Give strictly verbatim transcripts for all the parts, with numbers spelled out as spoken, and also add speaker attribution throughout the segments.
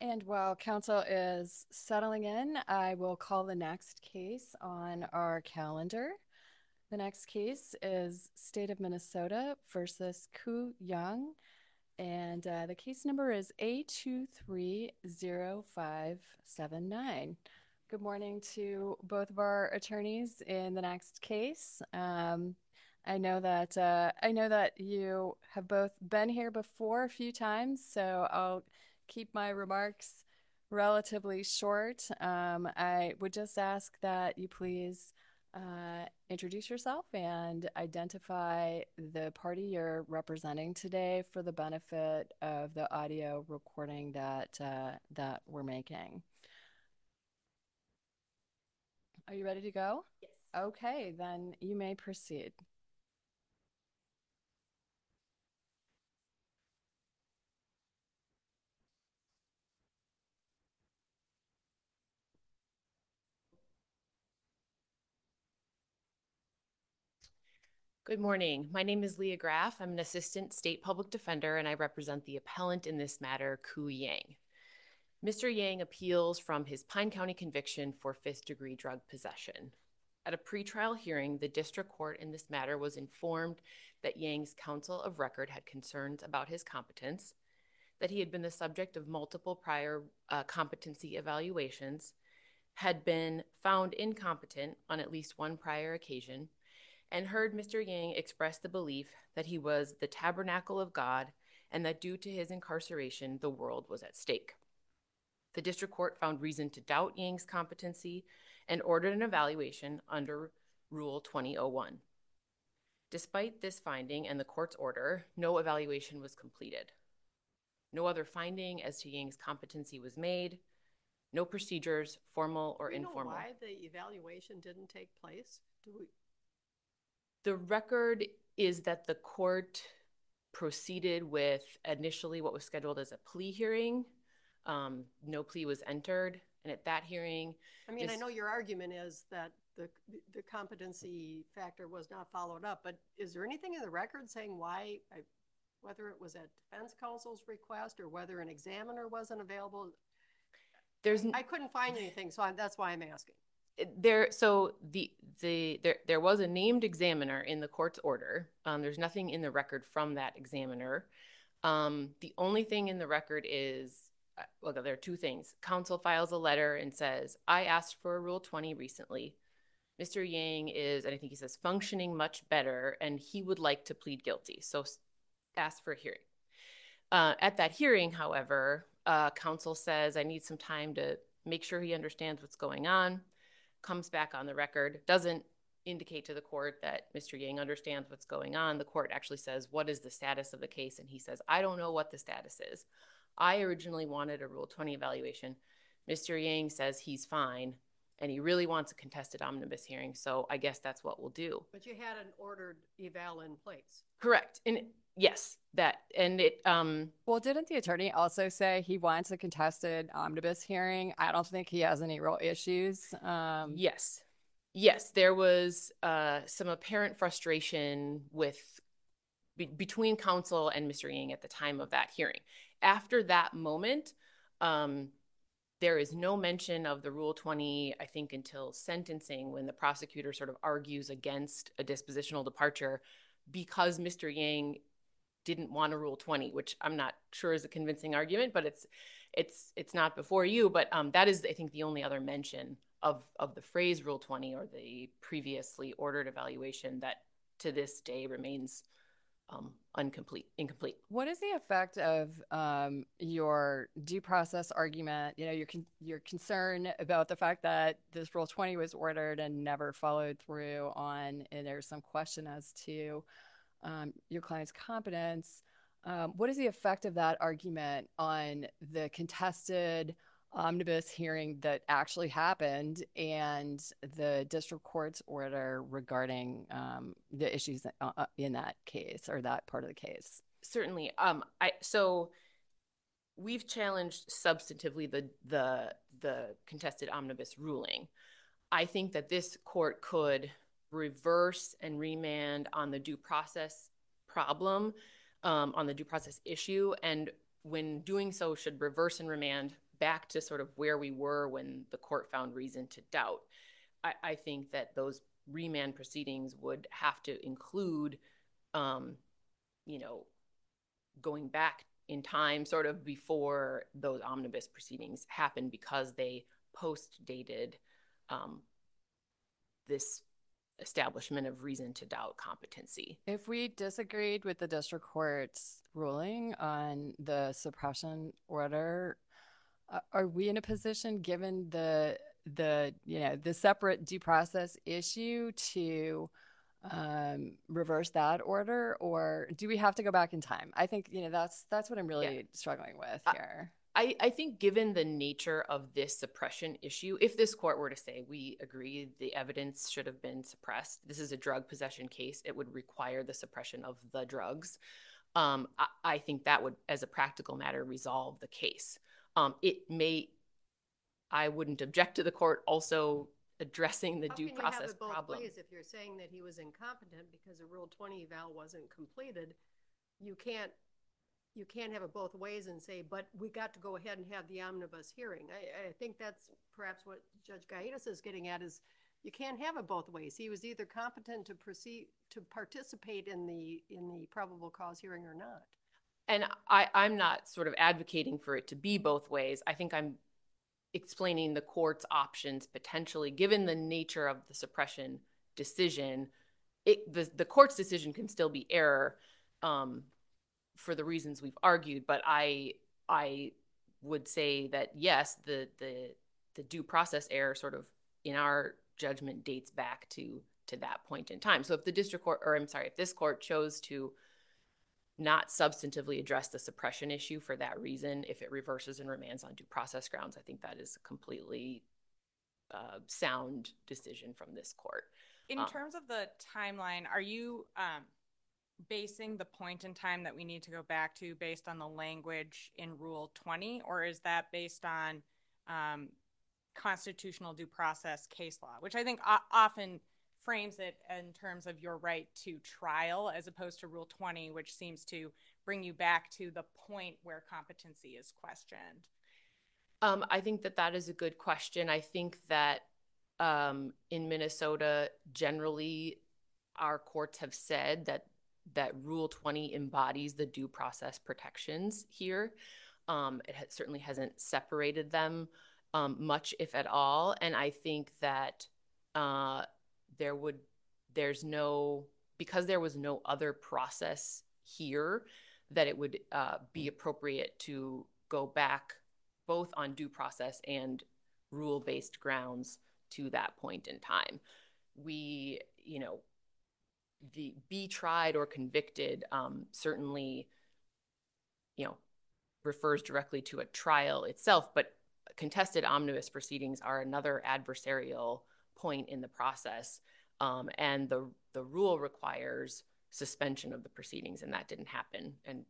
Speaker 1: And while council is settling in, I will call the next case on our calendar. The next case is State of Minnesota versus Ku Young, and uh, the case number is A two three zero five seven nine. Good morning to both of our attorneys in the next case. Um, I know that uh, I know that you have both been here before a few times, so I'll keep my remarks relatively short. Um, I would just ask that you please uh, introduce yourself and identify the party you're representing today for the benefit of the audio recording that uh, that we're making. Are you ready to go?
Speaker 2: Yes.
Speaker 1: Okay, then you may proceed.
Speaker 2: Good morning. My name is Leah Graff. I'm an assistant state public defender, and I represent the appellant in this matter, Ku Yang. Mister Yang appeals from his Pine County conviction for fifth degree drug possession. At a pretrial hearing, the district court in this matter was informed that Yang's counsel of record had concerns about his competence, that he had been the subject of multiple prior uh, competency evaluations, had been found incompetent on at least one prior occasion, and heard Mister Yang express the belief that he was the tabernacle of God and that due to his incarceration, the world was at stake. The district court found reason to doubt Yang's competency and ordered an evaluation under Rule twenty oh one. Despite this finding and the court's order, no evaluation was completed. No other finding as to Yang's competency was made. No procedures, formal or
Speaker 3: Do we know
Speaker 2: informal.
Speaker 3: why the evaluation didn't take place? Do we?
Speaker 2: The record is that the court proceeded with initially what was scheduled as a plea hearing. Um, no plea was entered, and at that hearing,
Speaker 3: I mean,
Speaker 2: this,
Speaker 3: I know your argument is that the the competency factor was not followed up, but is there anything in the record saying why, I, whether it was at defense counsel's request or whether an examiner wasn't available?
Speaker 2: there's
Speaker 3: I couldn't find anything, so I, that's why I'm asking.
Speaker 2: there so the the there there was a named examiner in the court's order. Um, there's nothing in the record from that examiner. Um, the only thing in the record is, uh, well, there are two things. Counsel files a letter and says, I asked for a Rule twenty recently. Mister Yang is, and I think he says, functioning much better, and he would like to plead guilty. So ask for a hearing. Uh, at that hearing, however, uh, counsel says, I need some time to make sure he understands what's going on, comes back on the record, doesn't indicate to the court that Mister Yang understands what's going on. The court actually says, what is the status of the case? And he says, I don't know what the status is. I originally wanted a Rule twenty evaluation. Mister Yang says he's fine, and he really wants a contested omnibus hearing, so I guess that's what we'll do.
Speaker 3: But you had an ordered eval in place.
Speaker 2: Correct. And yes, that, and it, um,
Speaker 1: Well, didn't the attorney also say he wants a contested omnibus hearing? I don't think he has any real issues. Um,
Speaker 2: yes. Yes, there was uh, some apparent frustration with be, between counsel and Mister Yang at the time of that hearing. After that moment, um, there is no mention of the Rule twenty, I think, until sentencing, when the prosecutor sort of argues against a dispositional departure because Mister Yang didn't want a Rule twenty, which I'm not sure is a convincing argument, but it's it's it's not before you. But um, that is, I think, the only other mention of of the phrase Rule twenty or the previously ordered evaluation that to this day remains um, incomplete. Incomplete.
Speaker 1: What is the effect of um, your due process argument? You know, your con- your concern about the fact that this Rule twenty was ordered and never followed through on, and there's some question as to um, your client's competence. Um, what is the effect of that argument on the contested omnibus hearing that actually happened and the district court's order regarding um, the issues uh, in that case or that part of the case?
Speaker 2: Certainly. Um, I so we've challenged substantively the the the contested omnibus ruling. I think that this court could reverse and remand on the due process problem, um, on the due process issue, and when doing so, should reverse and remand back to sort of where we were when the court found reason to doubt, I, I think that those remand proceedings would have to include, um, you know, going back in time sort of before those omnibus proceedings happened, because they post-dated um, this establishment of reason to doubt competency.
Speaker 1: If we disagreed with the district court's ruling on the suppression order, uh, are we in a position, given the the you know the separate due process issue, to um, reverse that order, or do we have to go back in time? I think you know that's that's what I'm really
Speaker 2: Yeah.
Speaker 1: struggling with
Speaker 2: I-
Speaker 1: here.
Speaker 2: I, I think given the nature of this suppression issue, if this court were to say we agree the evidence should have been suppressed, this is a drug possession case, it would require the suppression of the drugs. Um, I, I think that would, as a practical matter, resolve the case. Um, it may, I wouldn't object to the court also addressing the
Speaker 3: How
Speaker 2: due
Speaker 3: can you have
Speaker 2: process
Speaker 3: it both
Speaker 2: problem.
Speaker 3: ways if you're saying that he was incompetent because the Rule twenty eval wasn't completed? You can't you can't have it both ways and say, but we got to go ahead and have the omnibus hearing. I, I think that's perhaps what Judge Gaius is getting at, is you can't have it both ways. He was either competent to proceed to participate in the in the probable cause hearing or not.
Speaker 2: And I, I'm not sort of advocating for it to be both ways. I think I'm explaining the court's options potentially, given the nature of the suppression decision. It, the, the court's decision can still be error, um, for the reasons we've argued, but I I would say that yes, the the the due process error sort of in our judgment dates back to to that point in time. So if the district court, or I'm sorry, if this court chose to not substantively address the suppression issue for that reason, if it reverses and remands on due process grounds, I think that is a completely uh, sound decision from this court.
Speaker 4: In
Speaker 2: um,
Speaker 4: terms of the timeline, are you um, basing the point in time that we need to go back to based on the language in Rule twenty, or is that based on um, constitutional due process case law, which I think o- often frames it in terms of your right to trial, as opposed to Rule twenty, which seems to bring you back to the point where competency is questioned?
Speaker 2: Um, I think that that is a good question. I think that um, in Minnesota, generally, our courts have said that that Rule twenty embodies the due process protections here. Um, it ha- certainly hasn't separated them um, much, if at all. And I think that uh, there would, there's no, because there was no other process here, that it would uh, be appropriate to go back both on due process and rule-based grounds to that point in time. We, you know, the be tried or convicted um, certainly, you know, refers directly to a trial itself, but contested omnibus proceedings are another adversarial point in the process. Um, and the the rule requires suspension of the proceedings, and that didn't happen. And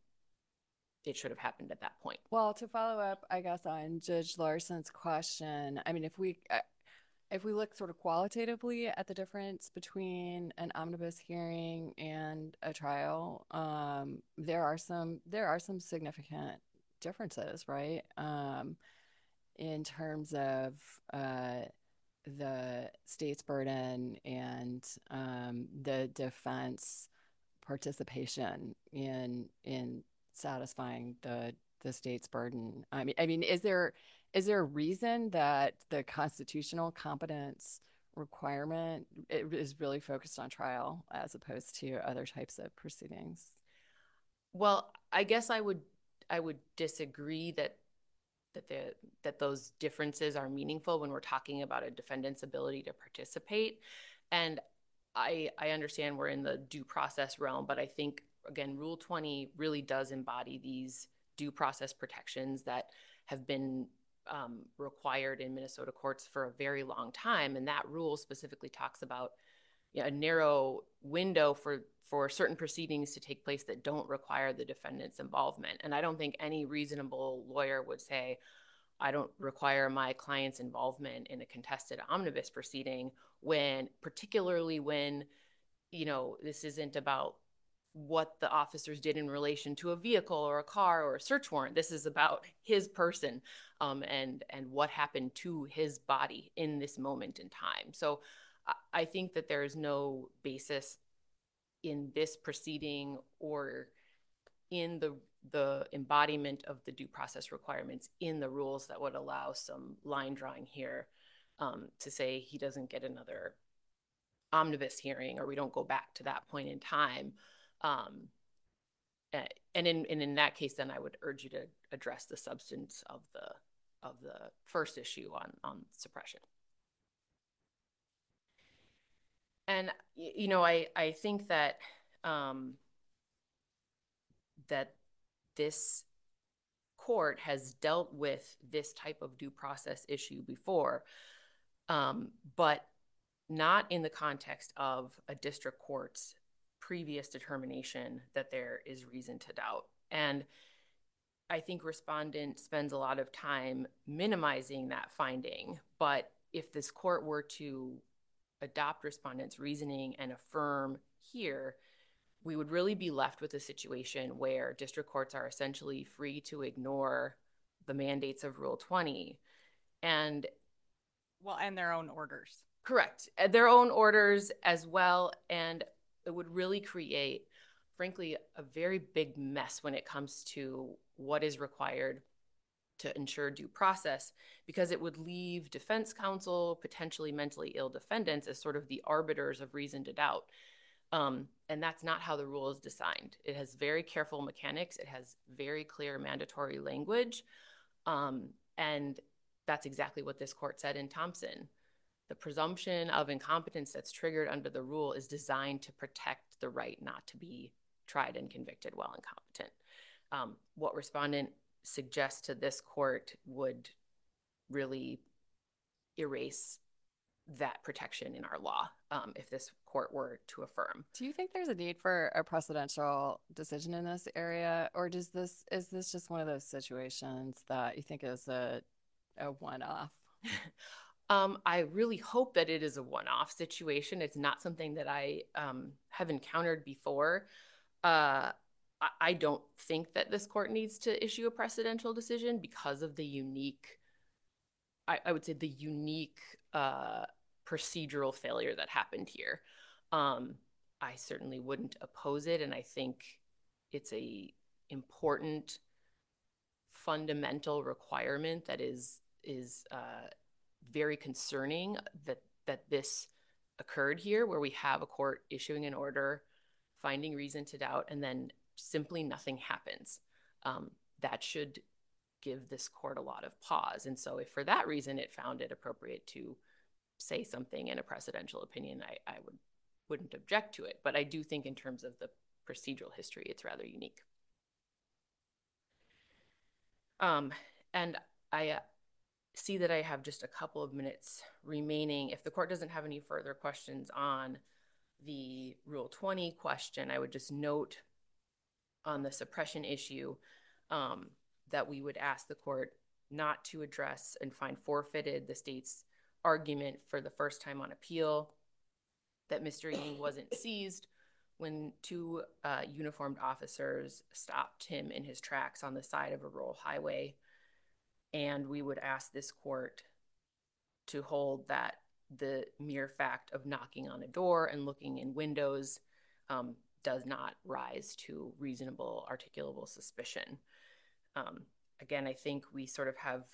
Speaker 2: it should have happened at that point.
Speaker 1: Well, to follow up, I guess, on Judge Larson's question, I mean, if we uh, if we look sort of qualitatively at the difference between an omnibus hearing and a trial, um, there are some there are some significant differences, right? Um, in terms of uh, the state's burden and um, the defense participation in in satisfying the the state's burden. I mean, I mean, is there is there a reason that the constitutional competence requirement is really focused on trial as opposed to other types of proceedings?
Speaker 2: Well, I guess I would I would disagree that that the that those differences are meaningful when we're talking about a defendant's ability to participate. And I I understand we're in the due process realm, but I think again, Rule twenty really does embody these due process protections that have been um, required in Minnesota courts for a very long time. And that rule specifically talks about, you know, a narrow window for for certain proceedings to take place that don't require the defendant's involvement. And I don't think any reasonable lawyer would say, I don't require my client's involvement in a contested omnibus proceeding, when, particularly when, you know, this isn't about what the officers did in relation to a vehicle or a car or a search warrant. This is about his person um, and and what happened to his body in this moment in time. So I think that there is no basis in this proceeding or in the the embodiment of the due process requirements in the rules that would allow some line drawing here um, to say he doesn't get another omnibus hearing or we don't go back to that point in time. Um, and in and in that case, then I would urge you to address the substance of the of the first issue on on suppression. And you know, I I think that um, that this court has dealt with this type of due process issue before, um, but not in the context of a district court's previous determination that there is reason to doubt. And I think respondent spends a lot of time minimizing that finding, but if this court were to adopt respondent's reasoning and affirm here, we would really be left with a situation where district courts are essentially free to ignore the mandates of Rule twenty. And
Speaker 4: well, and their own orders.
Speaker 2: Correct. Their own orders as well. And it would really create, frankly, a very big mess when it comes to what is required to ensure due process, because it would leave defense counsel, potentially mentally ill defendants, as sort of the arbiters of reason to doubt. Um, and that's not how the rule is designed. It has very careful mechanics. It has very clear mandatory language. Um, and that's exactly what this court said in Thompson. The presumption of incompetence that's triggered under the rule is designed to protect the right not to be tried and convicted while incompetent. Um, what respondent suggests to this court would really erase that protection in our law um, if this court were to affirm.
Speaker 1: Do you think there's a need for a precedential decision in this area, or does this is this just one of those situations that you think is a a one-off?
Speaker 2: Um, I really hope that it is a one-off situation. It's not something that I um, have encountered before. Uh, I, I don't think that this court needs to issue a precedential decision because of the unique, I, I would say the unique uh, procedural failure that happened here. Um, I certainly wouldn't oppose it, and I think it's a important fundamental requirement that is is uh, very concerning that that this occurred here, where we have a court issuing an order, finding reason to doubt, and then simply nothing happens. Um, that should give this court a lot of pause. And so if for that reason it found it appropriate to say something in a precedential opinion, I, I would, wouldn't object to it. But I do think in terms of the procedural history, it's rather unique. Um, and I uh, see that I have just a couple of minutes remaining. If the court doesn't have any further questions on the Rule twenty question, I would just note on the suppression issue um, that we would ask the court not to address and find forfeited the state's argument for the first time on appeal that Mister Yang wasn't seized when two uh, uniformed officers stopped him in his tracks on the side of a rural highway. And we would ask this court to hold that the mere fact of knocking on a door and looking in windows um, does not rise to reasonable, articulable suspicion. Um, again, I think we sort of have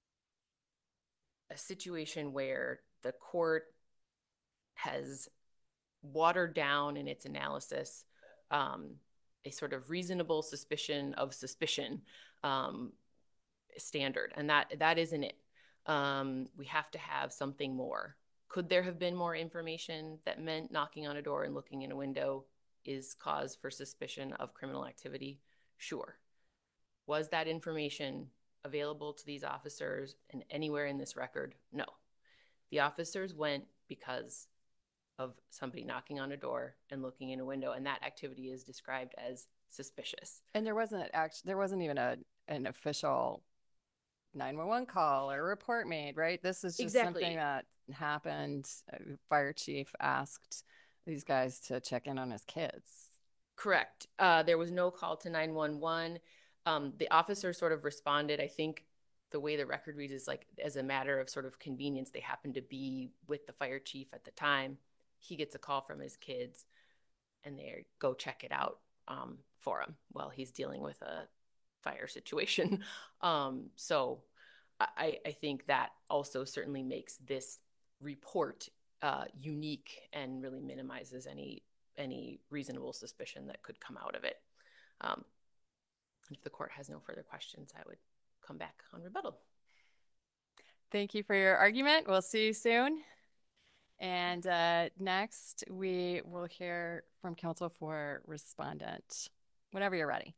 Speaker 2: a situation where the court has watered down in its analysis um, a sort of reasonable suspicion of suspicion um, standard, and that that isn't it. Um, we have to have something more. Could there have been more information that meant knocking on a door and looking in a window is cause for suspicion of criminal activity? Sure. Was that information available to these officers and anywhere in this record? No. The officers went because of somebody knocking on a door and looking in a window, and that activity is described as suspicious.
Speaker 1: And there wasn't actually there wasn't even a an official nine one one call or report made, right? This is just
Speaker 2: Exactly.
Speaker 1: something that happened. Fire chief asked these guys to check in on his kids.
Speaker 2: Correct. Uh, there was no call to nine one one. Um, the officer sort of responded, I think the way the record reads is like as a matter of sort of convenience, they happened to be with the fire chief at the time. He gets a call from his kids and they go check it out um, for him while he's dealing with a fire situation. Um, so I, I think that also certainly makes this report uh, unique and really minimizes any any reasonable suspicion that could come out of it. Um, if the court has no further questions, I would come back on rebuttal.
Speaker 1: Thank you for your argument. We'll see you soon. And uh, next, we will hear from counsel for respondent. Whenever you're ready.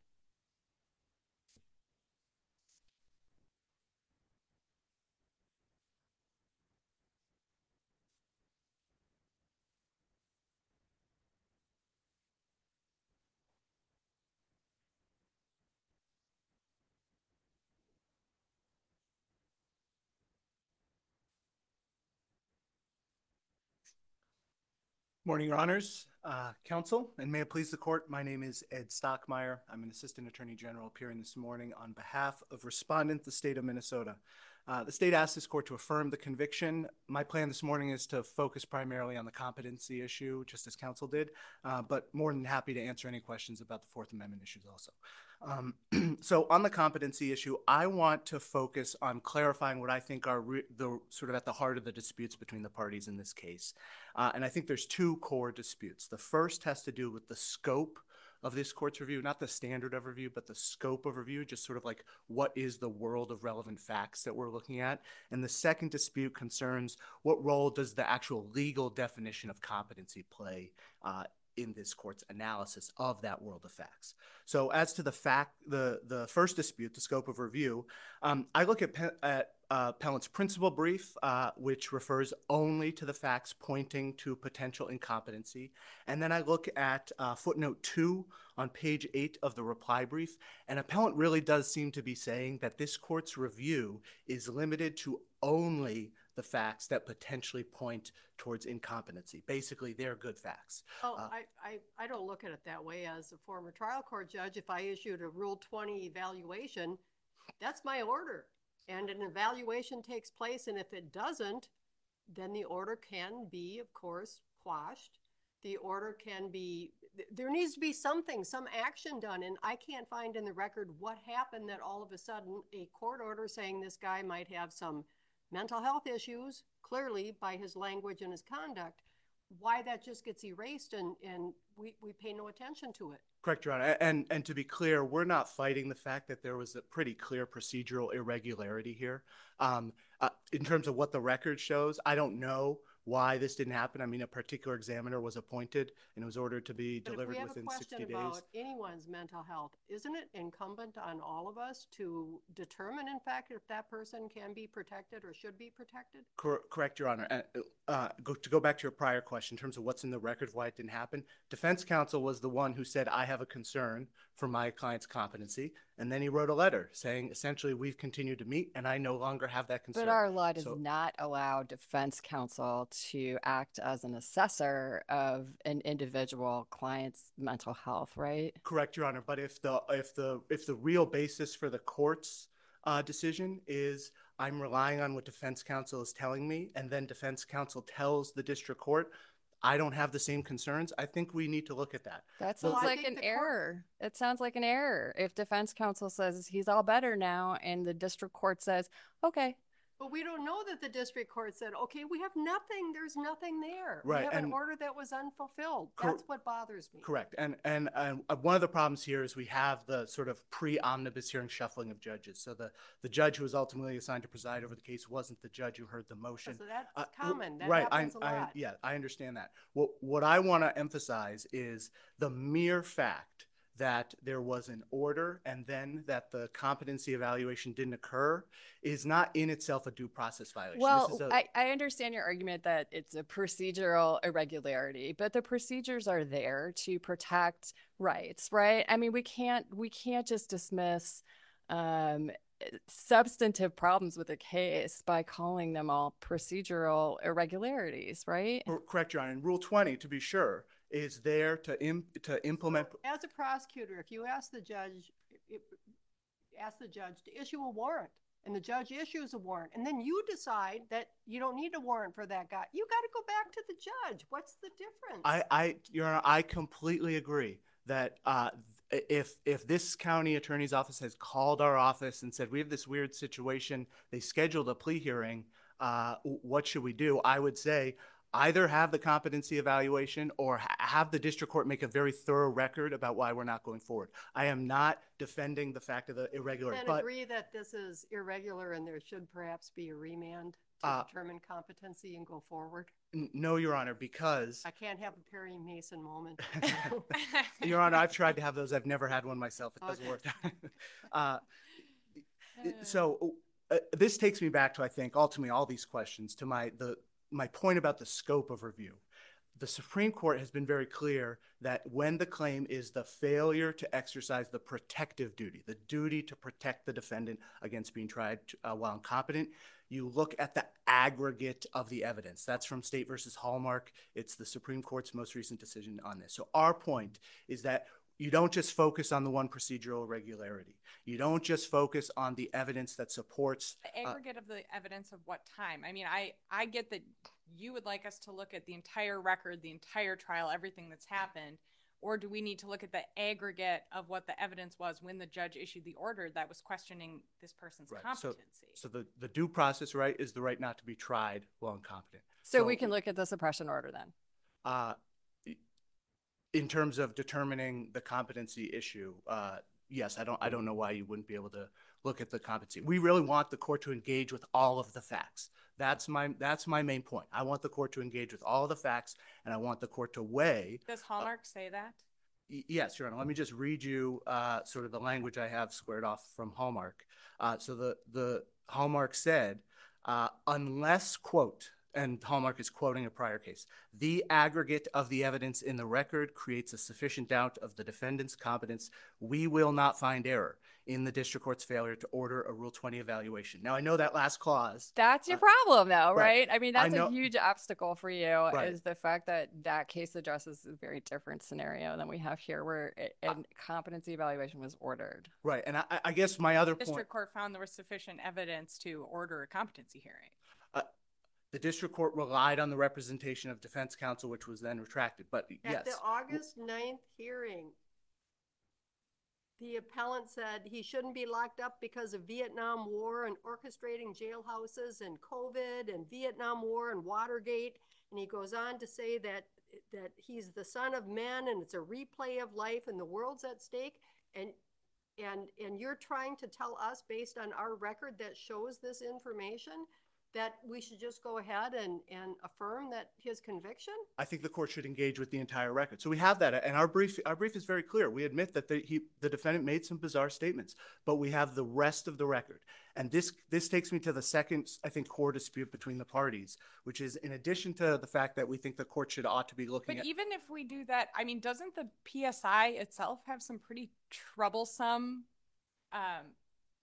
Speaker 5: Morning, Your Honors, uh, Counsel, and may it please the Court, my name is Ed Stockmeyer. I'm an Assistant Attorney General appearing this morning on behalf of Respondent, the State of Minnesota. Uh, the State asked this Court to affirm the conviction. My plan this morning is to focus primarily on the competency issue, just as Counsel did, uh, but more than happy to answer any questions about the Fourth Amendment issues also. Um, so on the competency issue, I want to focus on clarifying what I think are re- the sort of at the heart of the disputes between the parties in this case. Uh, and I think there's two core disputes. The first has to do with the scope of this court's review, not the standard of review, but the scope of review, just sort of like what is the world of relevant facts that we're looking at. And the second dispute concerns what role does the actual legal definition of competency play uh, in this court's analysis of that world of facts. So as to the fact, the, the first dispute, the scope of review, um, I look at, at uh, Appellant's principal brief, uh, which refers only to the facts pointing to potential incompetency. And then I look at uh, footnote two on page eight of the reply brief. And Appellant really does seem to be saying that this court's review is limited to only the facts that potentially point towards incompetency. Basically, they're good facts.
Speaker 3: Well,
Speaker 5: Uh,
Speaker 3: I, I, I don't look at it that way as a former trial court judge. If I issued a Rule twenty evaluation, that's my order. And an evaluation takes place, and if it doesn't, then the order can be, of course, quashed. The order can be, there needs to be something, some action done. And I can't find in the record what happened that all of a sudden a court order saying this guy might have some mental health issues, clearly by his language and his conduct, why that just gets erased and, and we, we pay no attention to it.
Speaker 5: Correct, Your Honor. And, and to be clear, we're not fighting the fact that there was a pretty clear procedural irregularity here. Um, uh, in terms of what the record shows, I don't know why this didn't happen. I mean, a particular examiner was appointed and was ordered to be
Speaker 3: But
Speaker 5: delivered
Speaker 3: if we have
Speaker 5: within
Speaker 3: a question
Speaker 5: sixty days.
Speaker 3: about anyone's mental health, isn't it incumbent on all of us to determine, in fact, if that person can be protected or should be protected?
Speaker 5: Cor- correct, Your Honor. And uh, go, to go back to your prior question in terms of what's in the record, why it didn't happen, defense counsel was the one who said, I have a concern for my client's competency. And then he wrote a letter saying, essentially, we've continued to meet and I no longer have that concern.
Speaker 1: But our law does
Speaker 5: So-
Speaker 1: not allow defense counsel to act as an assessor of an individual client's mental health, right?
Speaker 5: Correct, Your Honor. But if the if the if the real basis for the court's uh, decision is I'm relying on what defense counsel is telling me, and then defense counsel tells the district court I don't have the same concerns, I think we need to look at that.
Speaker 1: That
Speaker 5: Well,
Speaker 1: sounds
Speaker 3: I
Speaker 1: like
Speaker 3: think
Speaker 1: an
Speaker 3: the court-
Speaker 1: error. It sounds like an error. If defense counsel says he's all better now and the district court says, okay,
Speaker 3: But we don't know that the district court said, okay, we have nothing, there's nothing there.
Speaker 5: Right,
Speaker 3: We have an
Speaker 5: and-
Speaker 3: order that was unfulfilled.
Speaker 5: Cor-
Speaker 3: That's what bothers me.
Speaker 5: Correct. And, and and one of the problems here is we have the sort of pre-omnibus hearing shuffling of judges. So the, the judge who was ultimately assigned to preside over the case wasn't the judge who heard the motion.
Speaker 3: So that's
Speaker 5: Uh,
Speaker 3: common. That
Speaker 5: right,
Speaker 3: happens
Speaker 5: I,
Speaker 3: a
Speaker 5: I,
Speaker 3: lot.
Speaker 5: yeah, I understand that. What what I want to emphasize is the mere fact that there was an order and then that the competency evaluation didn't occur is not in itself a due process violation.
Speaker 1: well,
Speaker 5: This is a-
Speaker 1: I, I understand your argument that it's a procedural irregularity, but the procedures are there to protect rights, right? I mean, we can't we can't just dismiss um, substantive problems with a case by calling them all procedural irregularities, right?
Speaker 5: Cor- Correct, Your Honor. In Rule twenty, to be sure, is there to im- to implement.
Speaker 3: As a prosecutor, if you ask the judge, if, ask the judge to issue a warrant, and the judge issues a warrant, and then you decide that you don't need a warrant for that guy, you got to go back to the judge. What's the difference?
Speaker 5: I, I, Your Honor, I completely agree that uh, if if this county attorney's office has called our office and said we have this weird situation, they scheduled a plea hearing, uh, what should we do? I would say either have the competency evaluation or ha- have the district court make a very thorough record about why we're not going forward. I am not defending the fact of the irregular,
Speaker 3: And
Speaker 5: but
Speaker 3: agree that this is irregular and there should perhaps be a remand to
Speaker 5: Uh,
Speaker 3: determine competency and go forward.
Speaker 5: n- no, Your Honor, because
Speaker 3: I can't have a Perry Mason moment.
Speaker 5: Your Honor, I've tried to have those. I've never had one myself. It doesn't
Speaker 3: Okay.
Speaker 5: work. uh, so uh, this takes me back to, I think, ultimately all these questions to my the my point about the scope of review. The Supreme Court has been very clear that when the claim is the failure to exercise the protective duty, the duty to protect the defendant against being tried uh, while incompetent, you look at the aggregate of the evidence. That's from State versus Hallmark. It's the Supreme Court's most recent decision on this. So our point is that you don't just focus on the one procedural irregularity. You don't just focus on the evidence that supports
Speaker 4: The
Speaker 5: uh,
Speaker 4: aggregate of the evidence of what time? I mean, I, I get that you would like us to look at the entire record, the entire trial, everything that's happened, or do we need to look at the aggregate of what the evidence was when the judge issued the order that was questioning this person's
Speaker 5: Right.
Speaker 4: competency?
Speaker 5: So, so the, the due process right is the right not to be tried while incompetent.
Speaker 1: So we can look at the suppression order then.
Speaker 5: Uh, in terms of determining the competency issue, uh, yes, I don't, I don't know why you wouldn't be able to look at the competency. We really want the court to engage with all of the facts. That's my, that's my main point. I want the court to engage with all of the facts, and I want the court to weigh.
Speaker 4: Does Hallmark say that?
Speaker 5: Y- Yes, Your Honor. Let me just read you uh, sort of the language I have squared off from Hallmark. Uh, so the, the Hallmark said, uh, unless, quote, and Hallmark is quoting a prior case, the aggregate of the evidence in the record creates a sufficient doubt of the defendant's competence, we will not find error in the district court's failure to order a Rule twenty evaluation. Now, I know that last clause.
Speaker 1: That's your
Speaker 5: uh,
Speaker 1: problem, though,
Speaker 5: right.
Speaker 1: right? I mean,
Speaker 5: I
Speaker 1: that's
Speaker 5: know-
Speaker 1: a huge obstacle for you,
Speaker 5: Right.
Speaker 1: is the fact that that case addresses a very different scenario than we have here, where a, a competency evaluation was ordered.
Speaker 5: Right. And I, I guess my other
Speaker 4: District
Speaker 5: point.
Speaker 4: court found there was sufficient evidence to order a competency hearing.
Speaker 5: The district court relied on the representation of defense counsel, which was then retracted. But
Speaker 3: At the
Speaker 5: yes,
Speaker 3: August ninth hearing, the appellant said he shouldn't be locked up because of Vietnam War and orchestrating jailhouses and COVID and Vietnam War and Watergate. And he goes on to say that that he's the son of men and it's a replay of life and the world's at stake. And and and you're trying to tell us, based on our record that shows this information, that we should just go ahead and, and affirm that his conviction?
Speaker 5: I think the court should engage with the entire record. So we have that, and our brief, our brief is very clear. We admit that the, he, the defendant made some bizarre statements, but we have the rest of the record. And this, this takes me to the second, I think, core dispute between the parties, which is in addition to the fact that we think the court should ought to be looking
Speaker 4: But
Speaker 5: at.
Speaker 4: even if we do that, I mean, doesn't the P S I itself have some pretty troublesome um,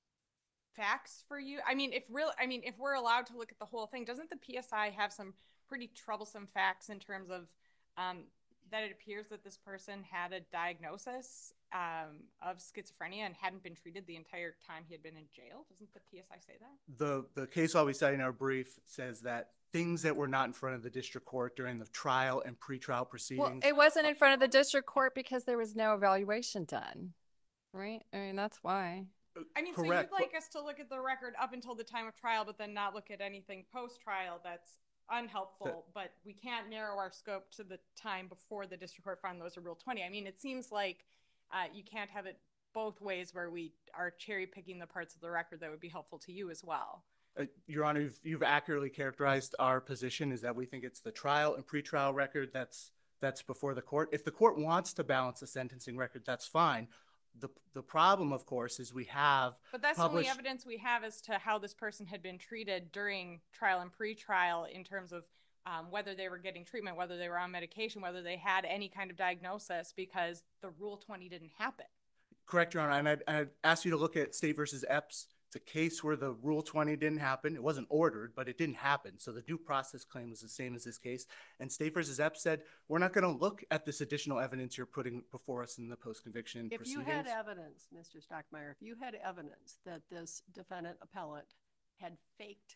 Speaker 4: facts for you? I mean, if real, I mean, if we're allowed to look at the whole thing, doesn't the P S I have some pretty troublesome facts in terms of um, that it appears that this person had a diagnosis um, of schizophrenia and hadn't been treated the entire time he had been in jail? Doesn't the P S I say that?
Speaker 5: The, the case law we cite in our brief says that things that were not in front of the district court during the trial and pretrial proceedings.
Speaker 1: Well, it wasn't in front of the district court because there was no evaluation done, right? I mean, that's why.
Speaker 4: I mean,
Speaker 5: Correct.
Speaker 4: so you'd like us to look at the record up until the time of trial, but then not look at anything post-trial that's unhelpful, but we can't narrow our scope to the time before the district court found those a Rule twenty. I mean, it seems like uh, you can't have it both ways where we are cherry picking the parts of the record that would be helpful to you as well.
Speaker 5: Uh, Your Honor, you've, you've accurately characterized our position is that we think it's the trial and pretrial record that's that's before the court. If the court wants to balance the sentencing record, that's fine. The, the problem, of course, is we have
Speaker 4: But that's the only
Speaker 5: published-
Speaker 4: evidence we have as to how this person had been treated during trial and pretrial in terms of um, whether they were getting treatment, whether they were on medication, whether they had any kind of diagnosis, because the Rule twenty didn't happen.
Speaker 5: Correct, Your Honor. And I'd, I'd ask you to look at State versus Epps it's a case where the Rule twenty didn't happen. It wasn't ordered, but it didn't happen. So the due process claim was the same as this case. And State versus Epps said, we're not going to look at this additional evidence you're putting before us in the post-conviction
Speaker 3: If
Speaker 5: proceedings.
Speaker 3: you had evidence, Mister Stockmeyer, if you had evidence that this defendant appellant had faked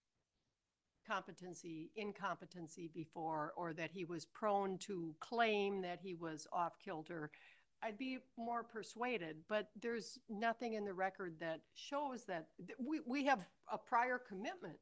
Speaker 3: competency, incompetency before, or that he was prone to claim that he was off kilter, I'd be more persuaded. But there's nothing in the record that shows that. We, we have a prior commitment.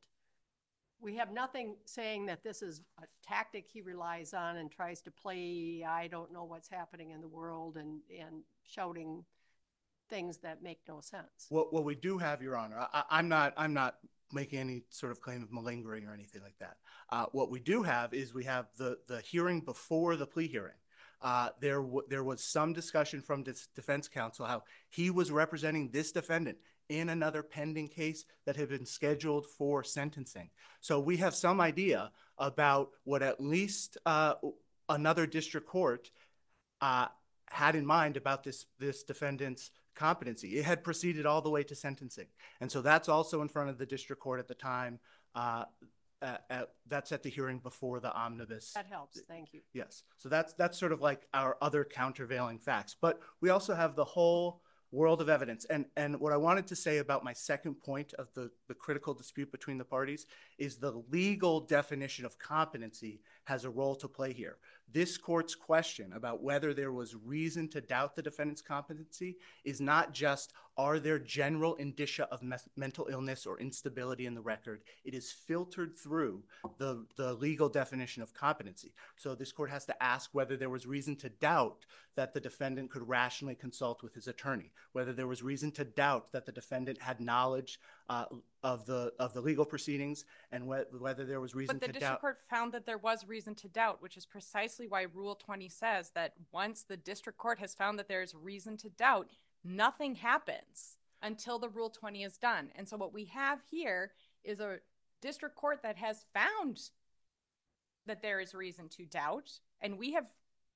Speaker 3: We have nothing saying that this is a tactic he relies on and tries to play, I don't know what's happening in the world, and, and shouting things that make no sense.
Speaker 5: What, what we do have, Your Honor, I, I'm not, I'm not making any sort of claim of malingering or anything like that. Uh, what we do have is we have the, the hearing before the plea hearing. Uh, there, w there was some discussion from this defense counsel how he was representing this defendant in another pending case that had been scheduled for sentencing. So we have some idea about what at least uh, another district court uh, had in mind about this, this defendant's competency. It had proceeded all the way to sentencing. And so that's also in front of the district court at the time. Uh, at, at, that's at the hearing before the omnibus.
Speaker 3: That helps. Thank you.
Speaker 5: Yes. So that's, that's sort of like our other countervailing facts. But we also have the whole world of evidence. And, and what I wanted to say about my second point of the, the critical dispute between the parties is the legal definition of competency has a role to play here. This court's question about whether there was reason to doubt the defendant's competency is not just, are there general indicia of me mental illness or instability in the record? It is filtered through the, the legal definition of competency. So this court has to ask whether there was reason to doubt that the defendant could rationally consult with his attorney, whether there was reason to doubt that the defendant had knowledge uh, of the of the legal proceedings, and wh whether there was reason to doubt.
Speaker 4: But the district court found that there was reason to doubt, which is precisely why Rule twenty says that once the district court has found that there is reason to doubt, nothing happens until the Rule twenty is done. And so what we have here is a district court that has found that there is reason to doubt, and we have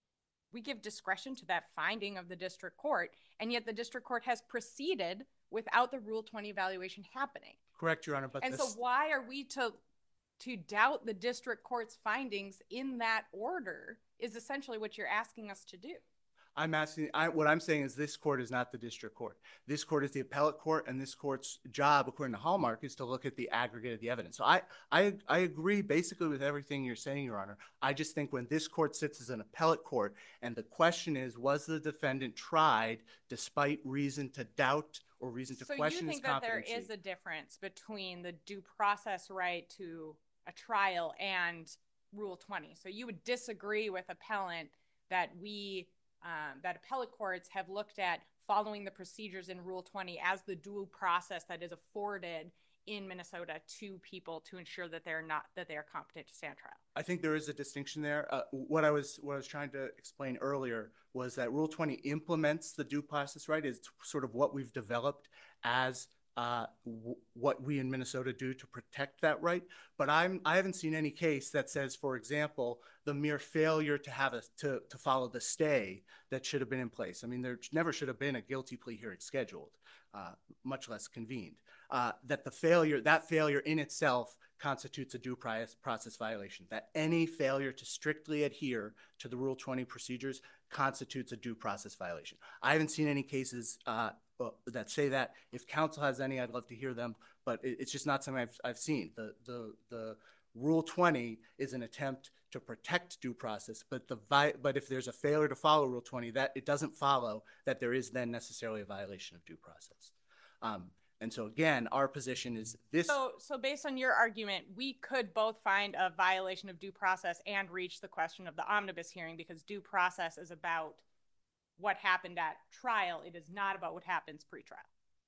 Speaker 4: we give discretion to that finding of the district court, and yet the district court has proceeded without the Rule twenty evaluation happening.
Speaker 5: Correct, Your Honor. But
Speaker 4: and
Speaker 5: this...
Speaker 4: so why are we to to doubt the district court's findings in that order is essentially what you're asking us to do.
Speaker 5: I'm asking, I, what I'm saying is this court is not the district court. This court is the appellate court, and this court's job, according to Hallmark, is to look at the aggregate of the evidence. So I, I, I agree basically with everything you're saying, Your Honor. I just think when this court sits as an appellate court, and the question is, was the defendant tried despite reason to doubt or reason to
Speaker 4: so
Speaker 5: question his competency?
Speaker 4: So you think that there is a difference between the due process right to a trial and Rule twenty? So you would disagree with appellant that we Um, that appellate courts have looked at following the procedures in Rule twenty as the due process that is afforded in Minnesota to people to ensure that they're not that they are competent to stand trial.
Speaker 5: I think there is a distinction there. Uh, what I was what I was trying to explain earlier was that Rule twenty implements the due process right. Is sort of what we've developed as uh, w what we in Minnesota do to protect that right. But I'm I haven't seen any case that says, for example, the mere failure to have a to to follow the stay that should have been in place. I mean, there never should have been a guilty plea hearing scheduled, uh, much less convened. Uh, that the failure that failure in itself constitutes a due process violation. That any failure to strictly adhere to the Rule twenty procedures constitutes a due process violation. I haven't seen any cases uh, that say that. If counsel has any, I'd love to hear them, but it, it's just not something I've, I've seen. The, the, the Rule twenty is an attempt to protect due process, but, the vi but if there's a failure to follow Rule twenty, that it doesn't follow that there is then necessarily a violation of due process. Um, and so again, our position is this.
Speaker 4: So, so based on your argument, we could both find a violation of due process and reach the question of the omnibus hearing, because due process is about what happened at trial. It is not about what happens pre-trial.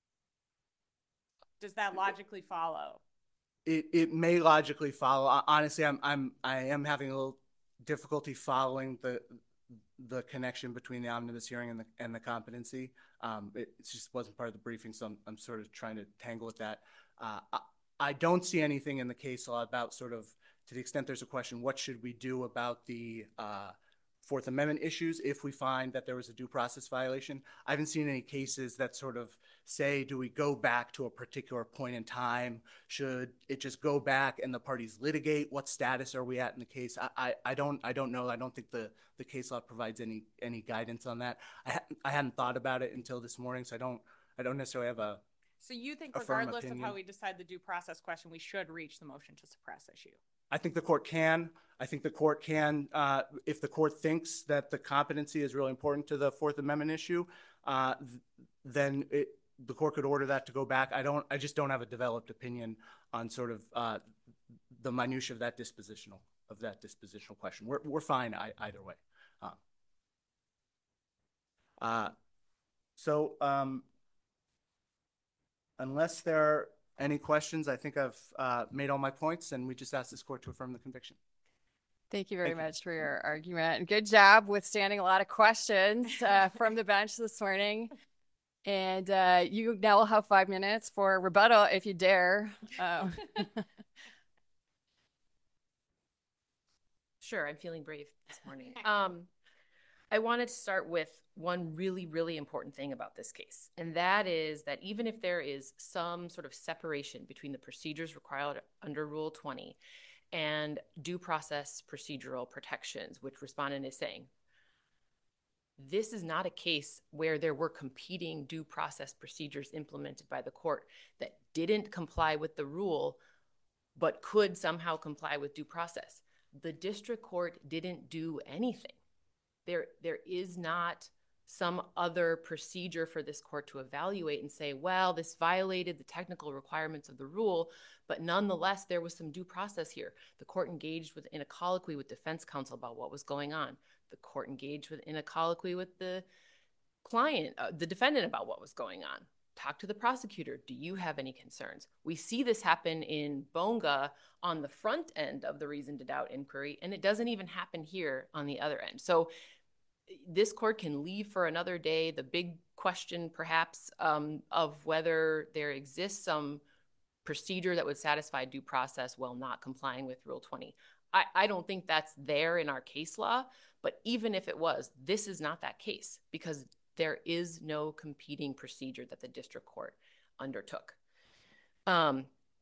Speaker 4: Does that logically follow?
Speaker 5: It, it may logically follow. Honestly, I'm, I'm, I am having a little difficulty following the, the connection between the omnibus hearing and the, and the competency. Um, it, it just wasn't part of the briefing, so I'm, I'm sort of trying to tangle with that. Uh, I, I don't see anything in the case law about sort of, to the extent there's a question, what should we do about the uh, Fourth Amendment issues if we find that there was a due process violation. I haven't seen any cases that sort of say, do we go back to a particular point in time? Should it just go back and the parties litigate? What status are we at in the case? I, I, I don't I don't know. I don't think the, the case law provides any any guidance on that. I, ha- I hadn't thought about it until this morning, so I don't I don't necessarily have a
Speaker 4: So you think
Speaker 5: a firm
Speaker 4: regardless of
Speaker 5: opinion.
Speaker 4: how we decide the due process question, we should reach the motion to suppress issue?
Speaker 5: I think the court can. I think the court can, uh, if the court thinks that the competency is really important to the Fourth Amendment issue, uh, th- then it, the court could order that to go back. I don't. I just don't have a developed opinion on sort of uh, the minutia of that dispositional of that dispositional question. We're we're fine I, either way. Uh, uh, so um, unless there are any questions, I think I've uh, made all my points, and we just ask this court to affirm the conviction.
Speaker 1: Thank you very
Speaker 5: Thank you.
Speaker 1: much for your argument. And good job withstanding a lot of questions uh, from the bench this morning. And uh, you now will have five minutes for rebuttal if you dare. Um,
Speaker 2: Sure, I'm feeling brave this morning. Um, I wanted to start with one really, really important thing about this case, and that is that even if there is some sort of separation between the procedures required under Rule twenty and due process procedural protections, which respondent is saying, this is not a case where there were competing due process procedures implemented by the court that didn't comply with the rule, but could somehow comply with due process. The district court didn't do anything. There, there is not some other procedure for this court to evaluate and say, well, this violated the technical requirements of the rule, but nonetheless, there was some due process here. The court engaged with, in a colloquy with defense counsel about what was going on. The court engaged with, in a colloquy with the client, uh, the defendant about what was going on. Talk to the prosecutor. Do you have any concerns? We see this happen in Bonga on the front end of the reason to doubt inquiry, and it doesn't even happen here on the other end. So this court can leave for another day the big question, perhaps, um, of whether there exists some procedure that would satisfy due process while not complying with Rule twenty. I, I don't think that's there in our case law, but even if it was, this is not that case because there is no competing procedure that the district court undertook. Um,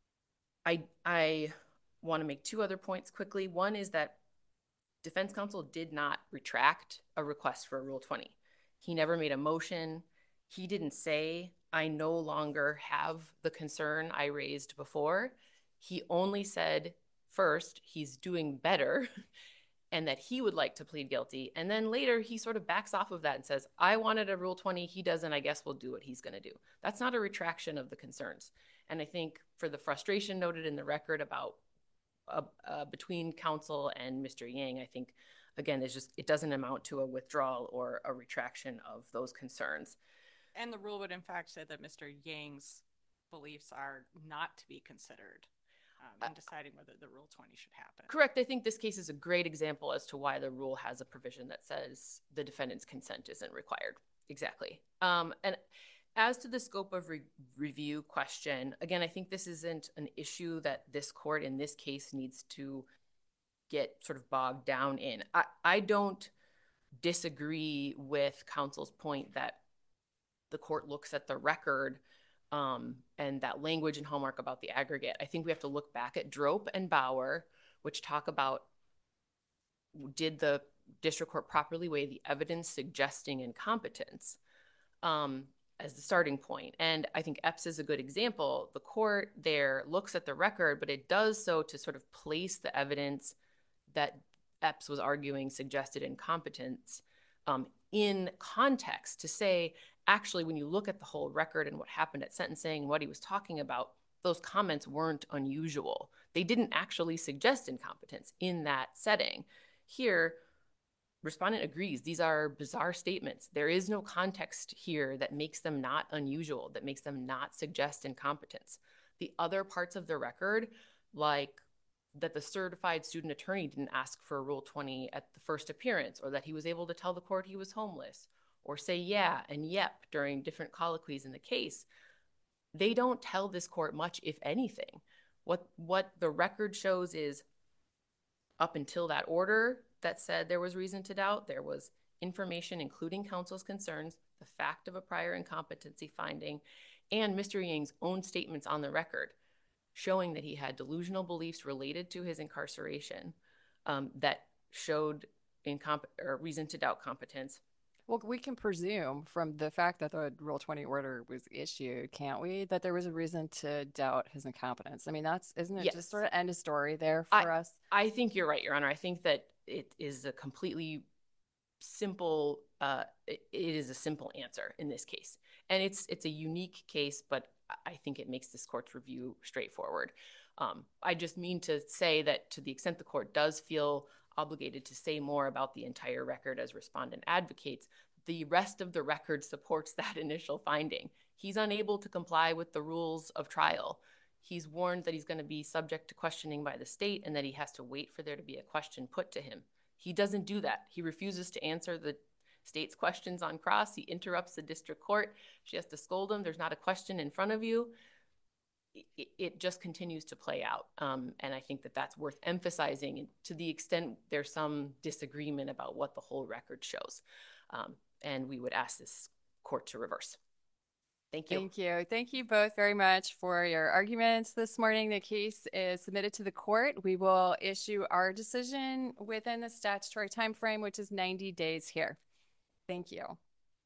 Speaker 2: I, I want to make two other points quickly. One is that defense counsel did not retract a request for Rule twenty. He never made a motion. He didn't say, I no longer have the concern I raised before. He only said, first, he's doing better and that he would like to plead guilty. And then later he sort of backs off of that and says, I wanted a Rule twenty. He doesn't. I guess we'll do what he's going to do. That's not a retraction of the concerns. And I think for the frustration noted in the record about uh, uh, between counsel and Mister Yang, I think, again, it's just, it doesn't amount to a withdrawal or a retraction of those concerns.
Speaker 4: And the rule would in fact say that Mister Yang's beliefs are not to be considered um, in deciding whether the Rule twenty should happen.
Speaker 2: Correct. I think this case is a great example as to why the rule has a provision that says the defendant's consent isn't required. Exactly. Um, and as to the scope of re- review question, again, I think this isn't an issue that this court in this case needs to get sort of bogged down in. I, I don't disagree with counsel's point that the court looks at the record um, and that language in Hallmark about the aggregate. I think we have to look back at Drope and Bauer, which talk about, did the district court properly weigh the evidence suggesting incompetence um, as the starting point? And I think Epps is a good example. The court there looks at the record, but it does so to sort of place the evidence that Epps was arguing suggested incompetence um, in context to say, actually, when you look at the whole record and what happened at sentencing and what he was talking about, those comments weren't unusual. They didn't actually suggest incompetence in that setting. Here, respondent agrees. These are bizarre statements. There is no context here that makes them not unusual, that makes them not suggest incompetence. The other parts of the record, like that the certified student attorney didn't ask for a Rule twenty at the first appearance, or that he was able to tell the court he was homeless, or say yeah and yep during different colloquies in the case, they don't tell this court much, if anything. What, what the record shows is up until that order, that said there was reason to doubt. There was information, including counsel's concerns, the fact of a prior incompetency finding, and Mister Yang's own statements on the record showing that he had delusional beliefs related to his incarceration um, that showed incomp- or reason to doubt competence.
Speaker 1: Well, we can presume from the fact that the Rule twenty order was issued, can't we, that there was a reason to doubt his incompetence? I mean, that's, isn't it
Speaker 2: Yes.
Speaker 1: just sort of end of story there for
Speaker 2: I,
Speaker 1: us?
Speaker 2: I think you're right, Your Honor. I think that it is a completely simple, uh, it, it is a simple answer in this case. And it's it's a unique case, but I think it makes this court's review straightforward. Um, I just mean to say that to the extent the court does feel obligated to say more about the entire record as respondent advocates, the rest of the record supports that initial finding. He's unable to comply with the rules of trial. He's warned that he's going to be subject to questioning by the state and that he has to wait for there to be a question put to him. He doesn't do that. He refuses to answer the state's questions on cross. He interrupts the district court. She has to scold him. There's not a question in front of you. It, it just continues to play out. Um, and I think that that's worth emphasizing, and to the extent there's some disagreement about what the whole record shows. Um, and we would ask this court to reverse. Thank you.
Speaker 1: Thank you. Thank you both very much for your arguments this morning. The case is submitted to the court. We will issue our decision within the statutory time frame, which is ninety days here. Thank you.